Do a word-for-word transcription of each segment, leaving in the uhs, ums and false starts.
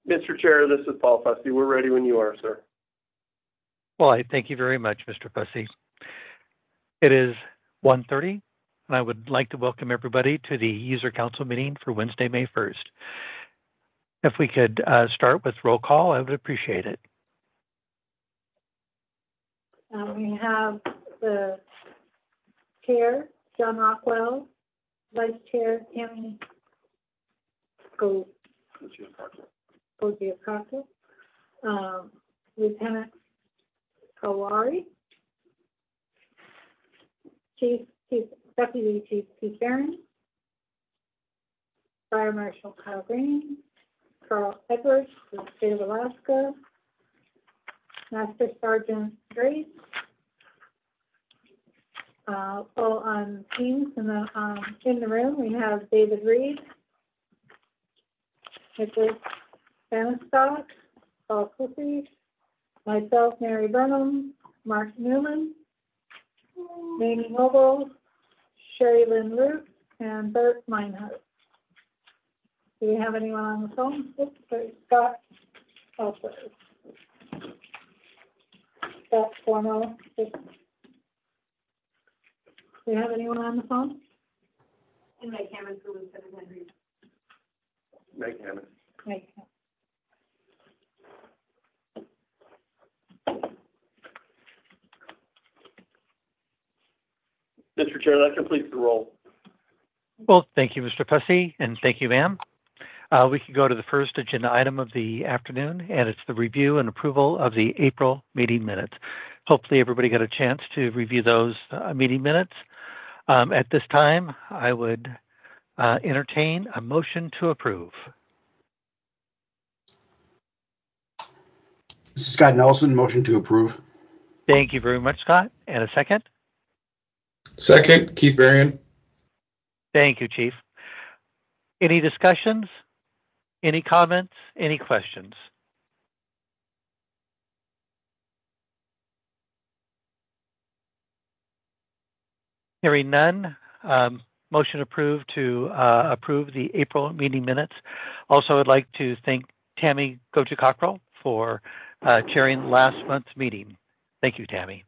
Mister Chair, this is Paul Fussy. We're ready when you are, sir. Well, I thank you very much, Mister Fussy. It is one thirty, and I would like to welcome everybody to the User Council meeting for Wednesday, May first. If we could uh, start with roll call, I would appreciate it. Uh, we have the chair, John Rockwell, vice chair, Tammy Go Gogiacoco, um, Lieutenant Kawari, Chief, Chief Deputy Chief Keith Barron, Fire Marshal Kyle Green, Carl Edwards, from the state of Alaska, Master Sergeant Grace, uh, all on Teams in the um, in the room. We have David Reed, Nicholas Bannistock, Paul Cliffy, myself, Mary Burnham, Mark Newman, Mamie Noble, Sherry Lynn Root, and Bert Meinhardt. Do we have anyone on the phone? Oops, sorry, Scott. Oh, sorry. Scott Formo. Do we have anyone on the phone? And Mike Hammond for Lieutenant Henry. Mike Hammond. Mike. Mister Chair, that completes the roll. Well, thank you, Mister Fussy, and thank you, ma'am. Uh, we can go to the first agenda item of the afternoon, and it's the review and approval of the April meeting minutes. Hopefully everybody got a chance to review those uh, meeting minutes. Um, at this time, I would uh, entertain a motion to approve. This is Scott Nelson, motion to approve. Thank you very much, Scott. And a second? Second, Keith Varian. Thank you, Chief. Any discussions? Any comments? Any questions? Hearing none, um, motion approved to uh, approve the April meeting minutes. Also, I'd like to thank Tammy Goja-Cockrell for uh, chairing last month's meeting. Thank you, Tammy.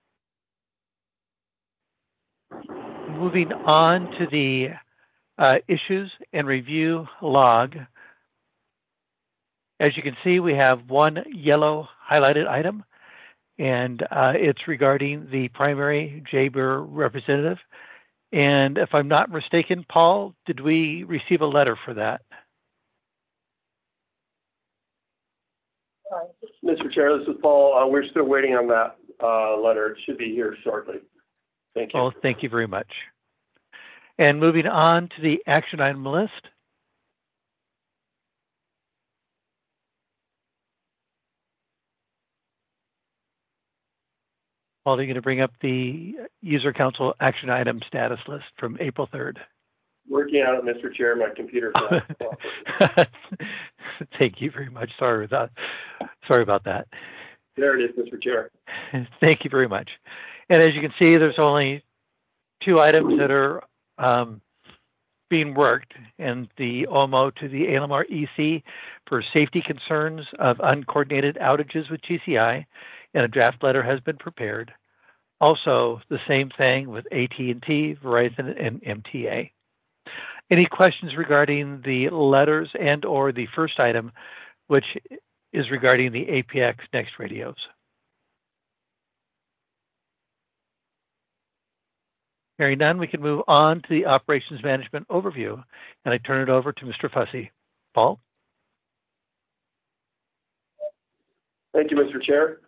Moving on to the uh, issues and review log. As you can see, we have one yellow highlighted item, and uh, it's regarding the primary J B E R representative. And if I'm not mistaken, Paul, did we receive a letter for that? Mister Chair, this is Paul. Uh, we're still waiting on that uh, letter. It should be here shortly. Thank you. Well, thank you very much. And moving on to the action item list. Paul, are you going to bring up the User Council action item status list from April third? Working on it, Mister Chair. My computer's not. Thank you very much. Sorry about, sorry about that. There it is, Mister Chair. Thank you very much. And as you can see, there's only two items that are um, being worked, and the O M O to the A L M R E C for safety concerns of uncoordinated outages with G C I, and a draft letter has been prepared. Also, the same thing with A T and T, Verizon, and M T A. Any questions regarding the letters and or the first item, which is regarding the A P X Next radios? Hearing none, we can move on to the operations management overview, and I turn it over to Mister Fussy. Paul? Thank you, Mister Chair.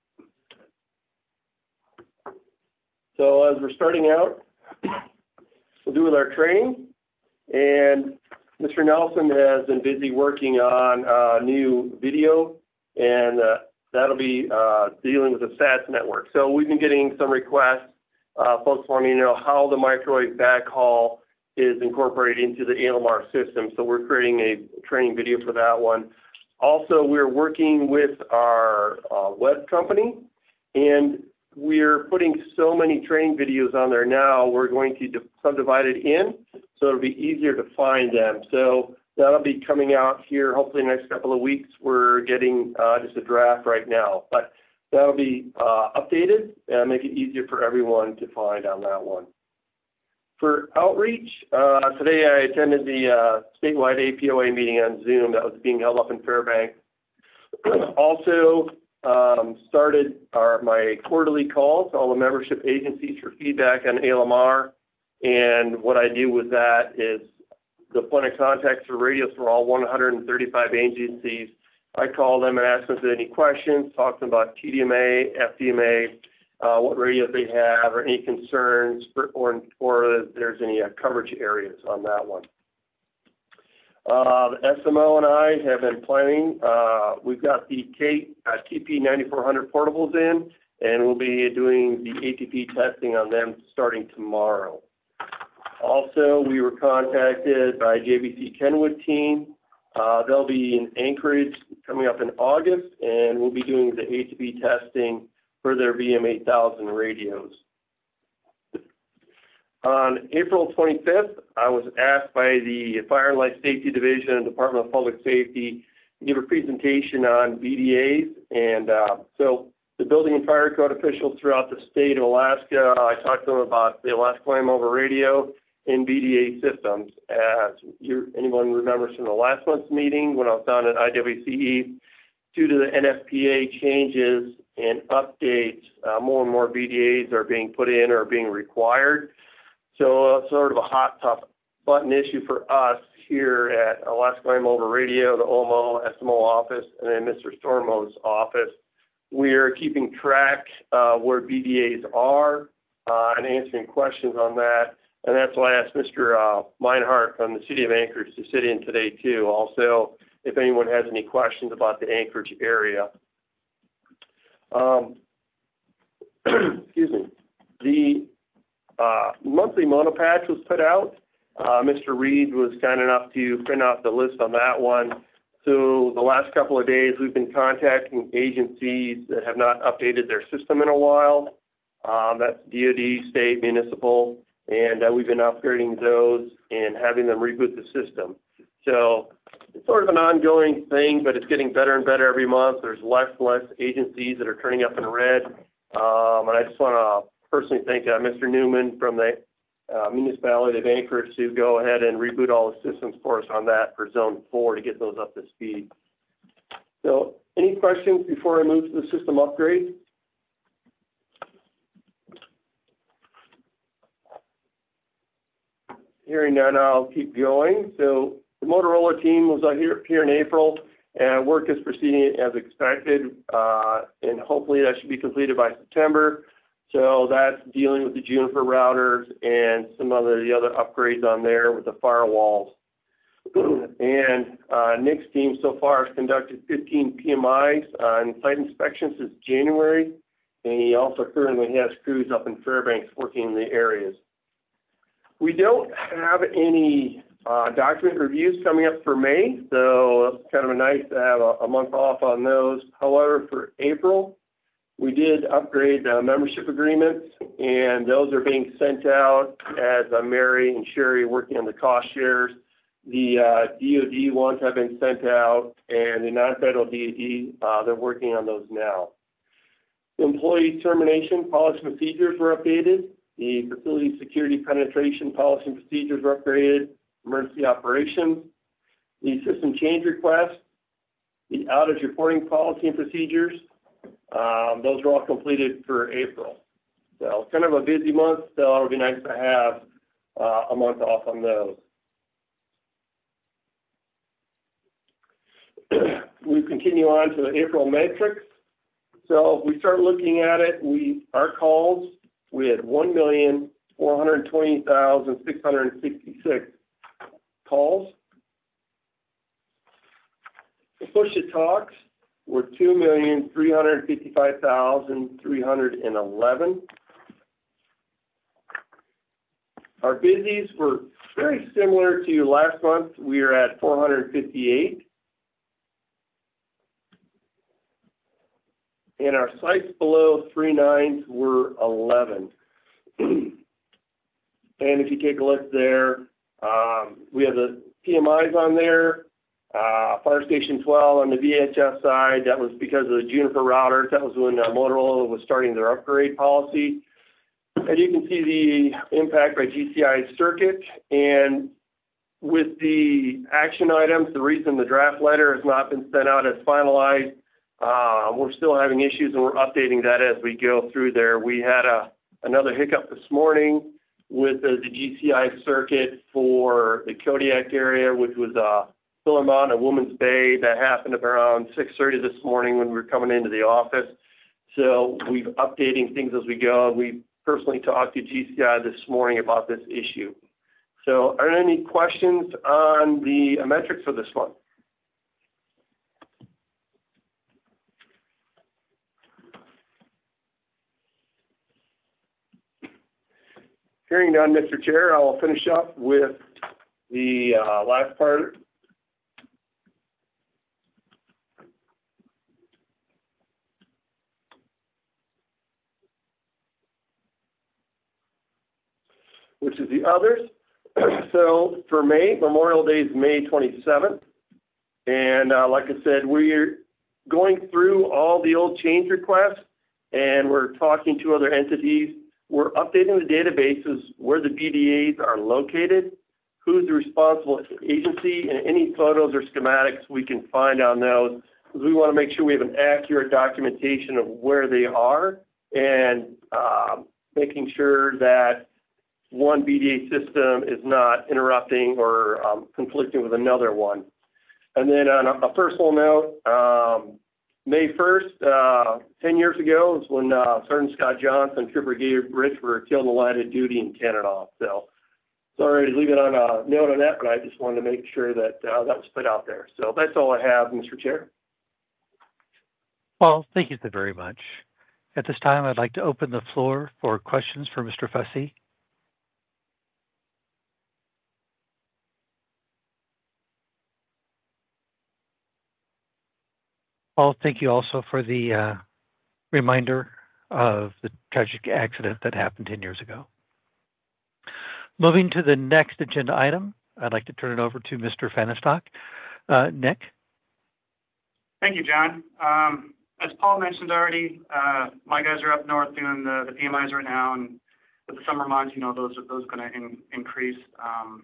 So as we're starting out, we'll do with our training, and Mister Nelson has been busy working on uh, new video, and uh, that'll be uh, dealing with the S A T S network. So we've been getting some requests, uh, folks wanting to know how the microwave backhaul is incorporated into the A L M R system. So we're creating a training video for that one. Also, we're working with our uh, web company, and we're putting so many training videos on there now, we're going to subdivide it in so it'll be easier to find them. So that'll be coming out here hopefully in the next couple of weeks. We're getting uh, just a draft right now, but that'll be uh, updated and make it easier for everyone to find on that one. For outreach, uh, today I attended the uh, statewide A P O A meeting on Zoom that was being held up in Fairbanks. Also um, started our, my quarterly calls to all the membership agencies for feedback on A L M R. And what I do with that is the point of contact for radios for all one hundred thirty-five agencies. I call them and ask them if they have any questions, talk to them about T D M A, F D M A, uh, what radios they have, or any concerns, for, or, or if there's any uh, coverage areas on that one. Uh, the S M O and I have been planning. Uh, we've got the K, uh, T P ninety-four hundred portables in, and we'll be doing the A T P testing on them starting tomorrow. Also, we were contacted by J B C Kenwood team. Uh, they'll be in Anchorage coming up in August, and we'll be doing the A T P testing for their V M eight thousand radios. On April twenty-fifth, I was asked by the Fire and Life Safety Division and Department of Public Safety to give a presentation on B D As. And uh, so the building and fire code officials throughout the state of Alaska, I talked to them about the Alaska Land Mobile Radio and B D A systems. As you, anyone remembers from the last month's meeting when I was down at I W C E, due to the N F P A changes and updates, uh, more and more B D As are being put in or being required. So uh, sort of a hot tough button issue for us here at Alaska Land Mobile Radio, the O M O, S M O office, and then Mister Stormo's office. We're keeping track uh, where B D As are uh, and answering questions on that. And that's why I asked Mister Uh, Meinhardt from the City of Anchorage to sit in today too. Also, if anyone has any questions about the Anchorage area. Um, excuse me. The uh, monthly monopatch was put out. Uh, Mister Reed was kind enough to print out the list on that one. So the last couple of days, we've been contacting agencies that have not updated their system in a while. Um, that's D O D, state, municipal, and uh, we've been upgrading those and having them reboot the system. So it's sort of an ongoing thing, but it's getting better and better every month. There's less and less agencies that are turning up in red. Um, and I just want to personally thank uh, Mister Newman from the uh, municipality of Anchorage to go ahead and reboot all the systems for us on that for Zone four to get those up to speed. So any questions before I move to the system upgrade? Hearing none, I'll keep going. So the Motorola team was uh, here, here in April, and work is proceeding as expected, uh, and hopefully that should be completed by September. So that's dealing with the Juniper routers and some of the other upgrades on there with the firewalls. And uh, Nick's team so far has conducted fifteen P M Is on site inspections since January, and he also currently has crews up in Fairbanks working in the areas. We don't have any uh, document reviews coming up for May, so it's kind of nice to have a, a month off on those. However, for April, we did upgrade the membership agreements, and those are being sent out as uh, Mary and Sherry working on the cost shares. The uh, D O D ones have been sent out, and the non-federal D O D, uh, they're working on those now. The employee termination policy procedures were updated. The facility security penetration policy and procedures were upgraded. Emergency operations. The system change request. The outage reporting policy and procedures. Um, those were all completed for April. So kind of a busy month, so it'll be nice to have uh, a month off on those. We continue on to the April metrics. So if we start looking at it, we our calls, we had one million four hundred twenty thousand six hundred sixty-six calls. The push-to-talks were two million three hundred fifty-five thousand three hundred eleven. Our busies were very similar to last month. We are at four hundred fifty-eight. And our sites below three nines were eleven. And if you take a look there, um, we have the P M Is on there. Uh, Fire Station twelve on the V H F side, that was because of the Juniper routers. That was when uh, Motorola was starting their upgrade policy. And you can see the impact by G C I circuit. And with the action items, the reason the draft letter has not been sent out as finalized, uh, we're still having issues and we're updating that as we go through there. We had a, another hiccup this morning with uh, the G C I circuit for the Kodiak area, which was uh, Philemon and Woman's Bay. That happened around six thirty this morning when we were coming into the office. So we're updating things as we go. We personally talked to G C I this morning about this issue. So are there any questions on the metrics for this one? Hearing none, Mister Chair, I will finish up with the uh, last part. Which is the others. So for May, Memorial Day is May twenty-seventh. And uh, like I said, we're going through all the old change requests and we're talking to other entities. We're updating the databases where the B D As are located, who's the responsible agency, and any photos or schematics we can find on those. Because we want to make sure we have an accurate documentation of where they are and uh, making sure that one B D A system is not interrupting or um, conflicting with another one. And then on a, a personal note, um, May first, uh, ten years ago, is when uh, Sergeant Scott Johnson and Trooper Gabe Rich were killed in the line of duty in Canada. So sorry to leave it on a note on that, but I just wanted to make sure that uh, that was put out there. So that's all I have, Mister Chair. Paul, thank you so very much. At this time, I'd like to open the floor for questions for Mister Fussy. Paul, thank you also for the uh, reminder of the tragic accident that happened ten years ago. Moving to the next agenda item, I'd like to turn it over to Mister Fahnestock. Uh, Nick? Thank you, John. Um, as Paul mentioned already, uh, my guys are up north doing the, the P M Is right now, and with the summer months, you know, those are those are going to in, increase. Um,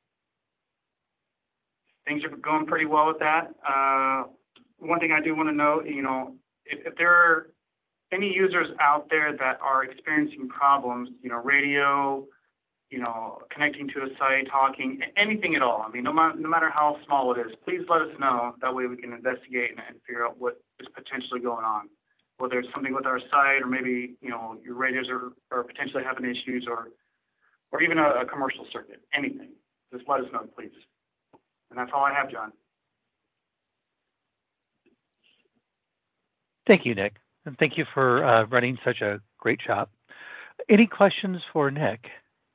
things are going pretty well with that. Uh, one thing I do want to note, you know, if, if there are any users out there that are experiencing problems, you know, radio, you know, connecting to a site, talking, anything at all. I mean, no, ma- no matter how small it is, please let us know. That way we can investigate and, and figure out what is potentially going on. Whether it's something with our site or maybe, you know, your radios are, are potentially having issues or or even a, a commercial circuit, anything. Just let us know, please. And that's all I have, John. Thank you, Nick. And thank you for uh, running such a great shop. Any questions for Nick?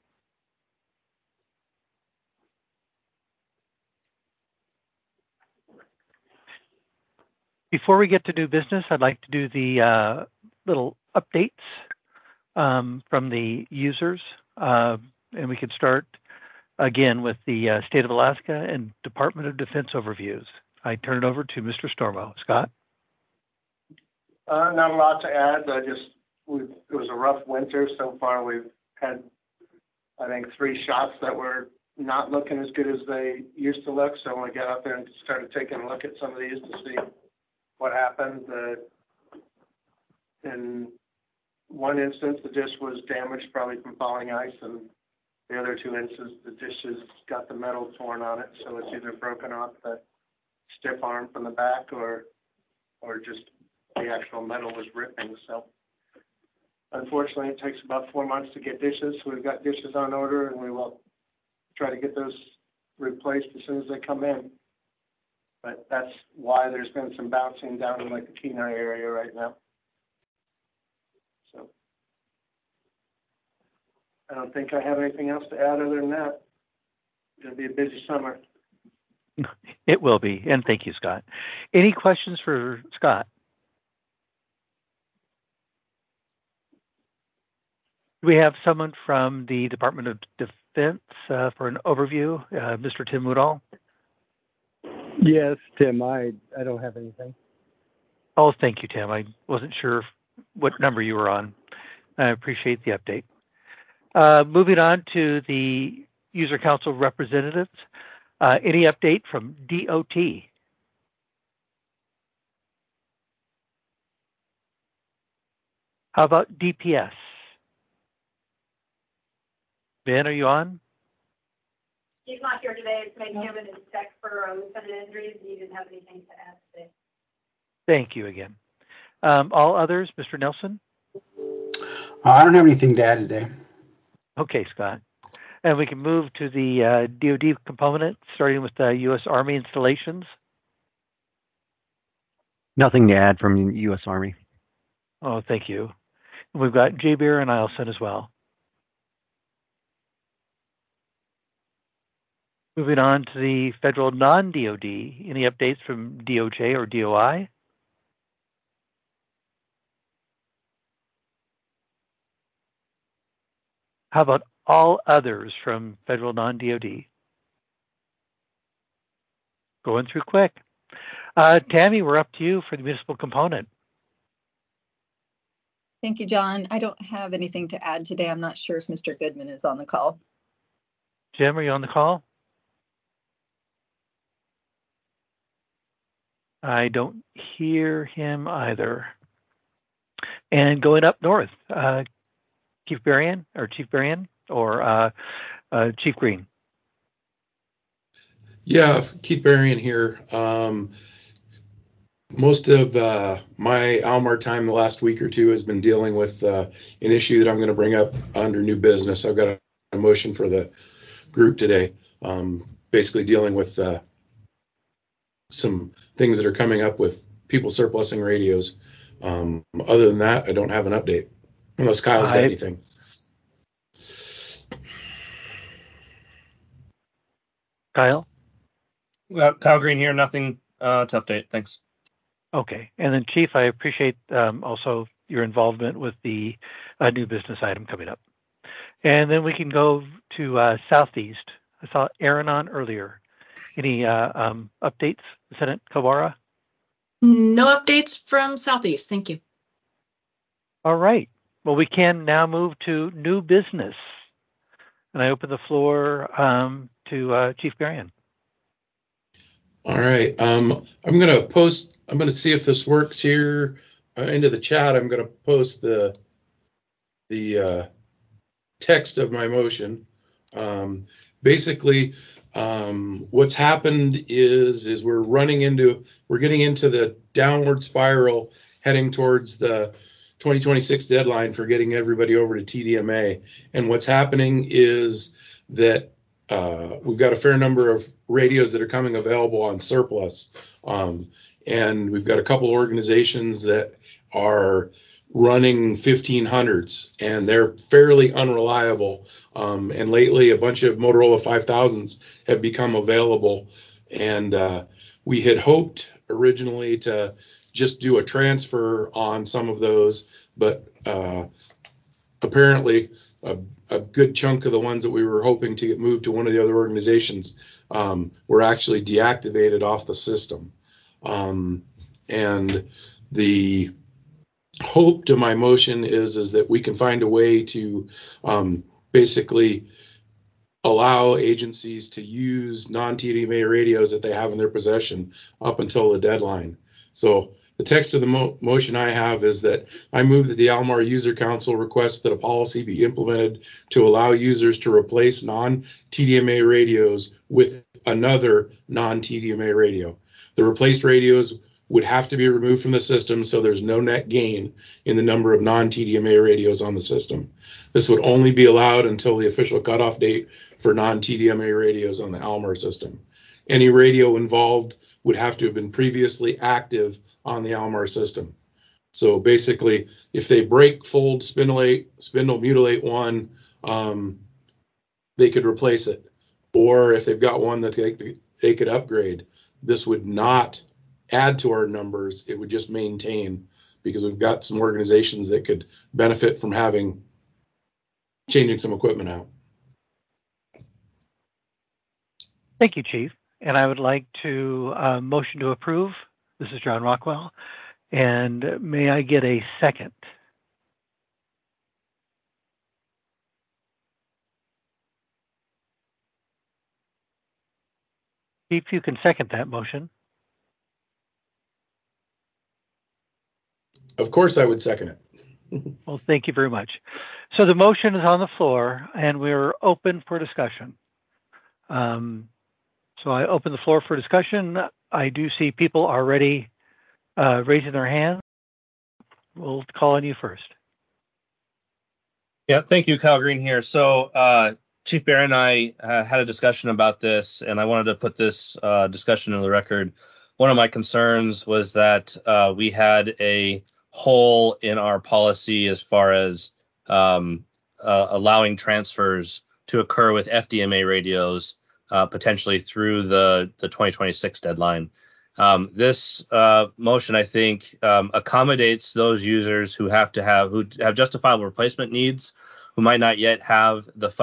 Before we get to new business, I'd like to do the uh, little updates um, from the users. Uh, and we could start again with the uh, State of Alaska and Department of Defense overviews. I turn it over to Mister Stormo. Scott? Uh, not a lot to add. I just, we've, it was a rough winter so far. We've had, I think, three shots that were not looking as good as they used to look. So when I got out there and started taking a look at some of these to see what happened, uh, in one instance, the dish was damaged probably from falling ice, and the other two instances, the dish has got the metal torn on it. So it's either broken off the stiff arm from the back or, or just the actual metal was ripping. So unfortunately, it takes about four months to get dishes. So we've got dishes on order, and we will try to get those replaced as soon as they come in. But that's why there's been some bouncing down in like the Kenai area right now. So I don't think I have anything else to add other than that. It's going to be a busy summer. It will be. And thank you, Scott. Any questions for Scott? We have someone from the Department of Defense uh, for an overview, uh, Mister Tim Woodall. Yes, Tim, I, I don't have anything. Oh, thank you, Tim. I wasn't sure what number you were on. I appreciate the update. Uh, moving on to the User Council representatives. Uh, any update from D O T? How about D P S? Ben, are you on? He's not here today. It's made him and his tech for uh, lieutenant injuries. He didn't have anything to add today. Thank you again. Um, all others, Mister Nelson? Uh, I don't have anything to add today. Okay, Scott. And we can move to the uh, D O D component, starting with the U S Army installations. Nothing to add from U S Army. Oh, thank you. And we've got J. Beer and Eielson as well. Moving on to the federal non-D O D, any updates from D O J or D O I? How about all others from federal non-D O D? Going through quick. Uh, Tammy, we're up to you for the municipal component. Thank you, John. I don't have anything to add today. I'm not sure if Mister Goodman is on the call. Jim, are you on the call? I don't hear him either. And going up north, uh, Chief Berrien or Chief Berrien or uh, uh, Chief Green? Yeah, Keith Berrien here. Um, most of uh, my Almar time the last week or two has been dealing with uh, an issue that I'm going to bring up under new business. I've got a, a motion for the group today, um, basically dealing with uh, some things that are coming up with people surplusing radios. Um, other than that, I don't have an update, unless Kyle's got I, anything. Kyle? Well, Kyle Green here. Nothing uh, to update. Thanks. Okay. And then, Chief, I appreciate um, also your involvement with the uh, new business item coming up. And then we can go to uh, Southeast. I saw Aaron on earlier. Any uh, um, updates, Lieutenant Kawara? No updates from Southeast. Thank you. All right. Well, we can now move to new business. And I open the floor um, to uh, Chief Berrien. All right. Um, I'm going to post, I'm going to see if this works here uh, into the chat. I'm going to post the the uh, text of my motion. Um, basically, um, what's happened is is we're running into, we're getting into the downward spiral heading towards the twenty twenty-six deadline for getting everybody over to T D M A. And what's happening is that uh, we've got a fair number of radios that are coming available on surplus. Um, and we've got a couple organizations that are running fifteen hundreds, and they're fairly unreliable. Um, and lately, a bunch of Motorola five thousands have become available. And uh, we had hoped originally to just do a transfer on some of those, but uh, apparently a, a good chunk of the ones that we were hoping to get moved to one of the other organizations um, were actually deactivated off the system. Um, and the hope to my motion is, is that we can find a way to um, basically allow agencies to use non-T D M A radios that they have in their possession up until the deadline. So the text of the mo- motion I have is that I move that the Almar User Council requests that a policy be implemented to allow users to replace non-T D M A radios with another non-T D M A radio. The replaced radios would have to be removed from the system, so there's no net gain in the number of non-T D M A radios on the system. This would only be allowed until the official cutoff date for non-T D M A radios on the Almar system. Any radio involved would have to have been previously active on the Almar system. So basically, if they break, fold, spindle, spindle mutilate one, um, they could replace it. Or if they've got one that they, they could upgrade, this would not add to our numbers. It would just maintain, because we've got some organizations that could benefit from having changing some equipment out. Thank you, Chief. and I would like to uh, motion to approve. This is John Rockwell. And may I get a second? If you can second that motion. Of course I would second it. Well, thank you very much. So the motion is on the floor, and we're open for discussion. Um, so I open the floor for discussion. I do see people already uh, raising their hands. We'll call on you first. Yeah, thank you, Kyle Green here. So uh, Chief Bear and I uh, had a discussion about this, and I wanted to put this uh, discussion in the record. One of my concerns was that uh, we had a hole in our policy as far as um, uh, allowing transfers to occur with F D M A radios uh, potentially through the, the twenty twenty-six deadline. Um, this uh, motion, I think, um, accommodates those users who have to have who have justifiable replacement needs, who might not yet have the